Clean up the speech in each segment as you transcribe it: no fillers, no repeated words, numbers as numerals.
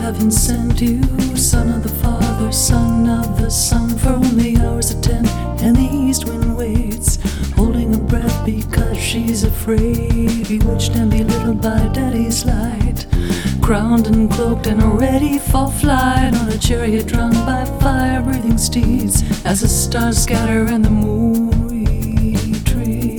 heaven sent you, son of the Father, son of the Son. For only hours of 10, and the east wind waits, holding her breath because she's afraid, bewitched and belittled by daddy's light, crowned and cloaked and ready for flight, on a chariot drawn by fire-breathing steeds, as the stars scatter and the moon retreats.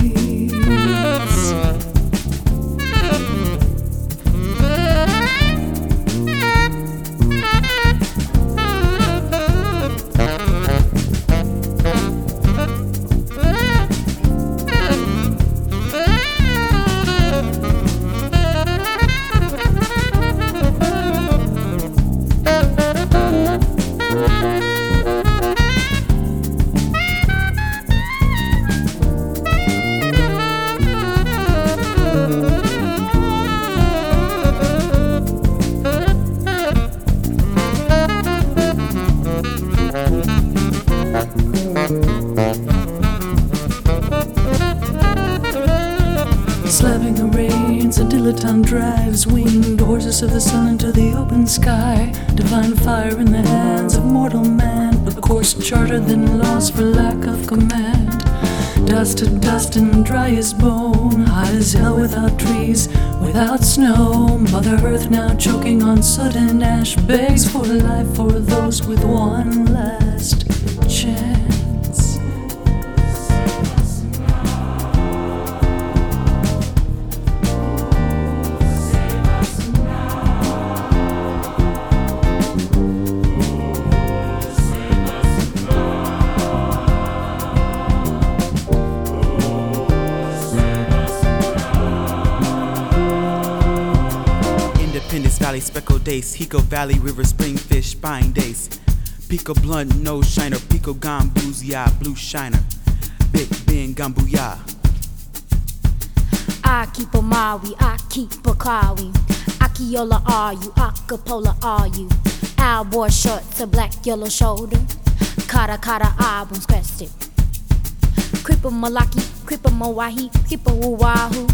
Slapping the reins, a dilettante drives winged horses of the sun into the open sky. Divine fire in the hands of mortal man, a course charted then lost for lack of command. Dust to dust and dry as bone, high as hell without trees, without snow. Mother Earth now choking on soot and ash, begs for life for those with one last chance. Independence Valley, Speckled Dace, Hiko Valley, River Spring Fish, Spine Dace, Pico Blunt, Nose Shiner, Pico Gambuzia, Blue Shiner, Big Ben Gambuya. I keep a Maui, I keep a Kawi. Akiola are you, Acapulco are you. Al wore shorts, a black yellow shoulder. Kara kara albums crested. Kripa Malaki, Kripa Mawahi, Kripa Wahoo.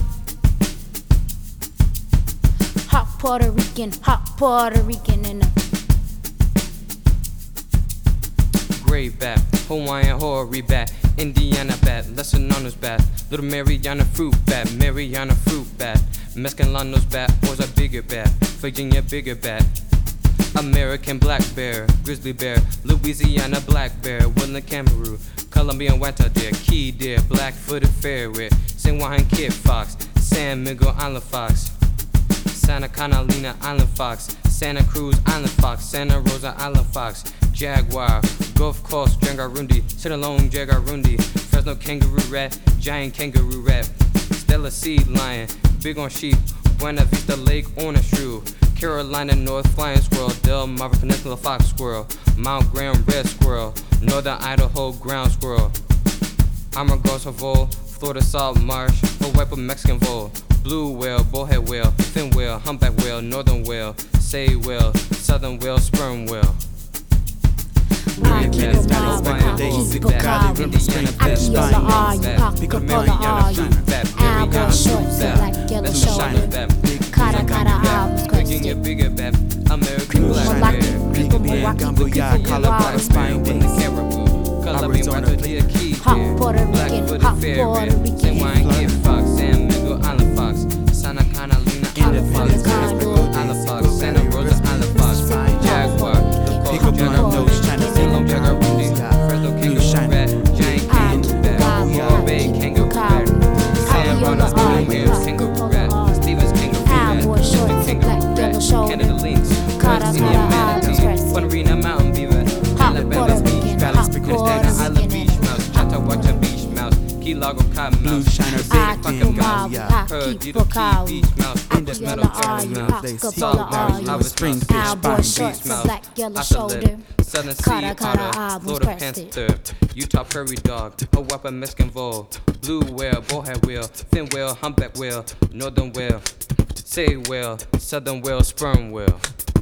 Hot Puerto Rican in a Gray bat, Hawaiian Hori bat, Indiana bat, lesser known as bat, Little Mariana fruit bat, Mariana fruit bat, Mescalanos bat, was a bigger bat, Virginia bigger bat, American black bear, grizzly bear, Louisiana black bear, woodland kangaroo, Colombian wanta deer, key deer, black-footed ferret, San Juan kid fox, San Miguel island fox, Santa Catalina island fox, Santa Cruz island fox, Santa Rosa island fox, jaguar, Gulf Coast jangarundi, Sinaloa jagarundi, Fresno kangaroo rat, giant kangaroo rat, Stella sea lion, big on sheep, Buena Vista Lake on a shrew, Carolina North flying squirrel, Del Mar Peninsula fox squirrel, Mount Graham red squirrel, Northern Idaho ground squirrel, Amargosa vole, Florida salt marsh, Hawaii Mexican vole, blue whale, bullhead whale, fin whale, humpback whale, northern whale, say whale, southern whale, sperm whale. I keep a Maui, I keep a Kawi. Akiola are you, Acapulco are you. Al wore shorts, a black yellow shoulder. Kara kara albums crested. Bigger bat, American black bear, Kripa Milwaukee, Colorado spine in the caribou, Colombian wanta deer, key Hot deer, Puerto Rican, hot Puerto Rican. San Juan kid fox, San Miguel island fox, Santa Catalina island fox, island fox, Santa Rosa island fox, jaguar, Pico Blunt, Nose Shiner, Sinaloa jagarundi, Fresno kangaroo rat, giant kangaroo bat, Bay kangaroo rat, San Juan kangaroo rat, Stevens kangaroo rat, Shipping kangaroo rat, Canada lynx, West Indian manatee, Puerto Rico mountain beaver, Alabama's beach mouse, Christiana Island beach mouse, Chattawacha beach mouse, Key Largo cotton Blue mouse, Shiner, I Big keep a Ben Maui, I keep a Perdido Kawi. Key beach mouse, Indus metal Akiola are mouse, you, Salt Acapulco Barrel, are you. Lava Spring Spring Al wore beach shorts, a mouse, black yellow Ocelot, shoulder. Southern Kara sea kara otter, albums Florida crested. panther, Utah prairie dog, Hawaii Mexican vole, blue whale, bullhead whale, fin whale, humpback whale, northern whale, say whale, southern whale, sperm whale.